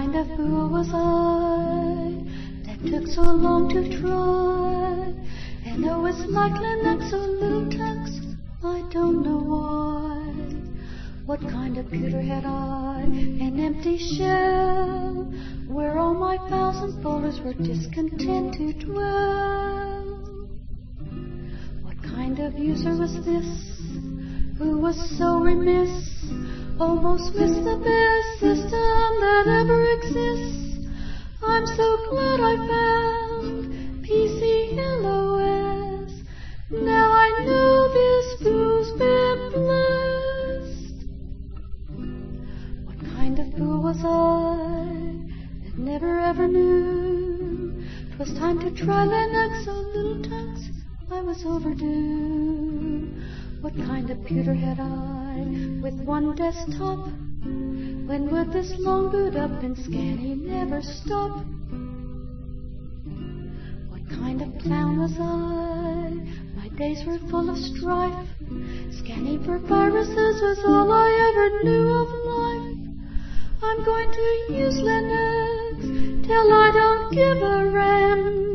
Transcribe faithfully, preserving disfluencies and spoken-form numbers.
kind of fool was I that took so long to try? And oh, it's like Linux or little text, I don't know why. What kind of computer had I? An empty shell, where all my files and folders were discontent to dwell. What kind of user was this, who was so remiss, almost missed the best system that ever exists? I'm so glad I found P C L O S. Now I know this fool's been blessed. What kind of fool was I that never ever knew 'twas time to try Linux, so little text, I was overdue. What kind of computer had I with one desktop? When would this long boot up and scanning never stop? What kind of clown was I? My days were full of strife. Scanning for viruses was all I ever knew of life. I'm going to use Linux till I don't give a rent.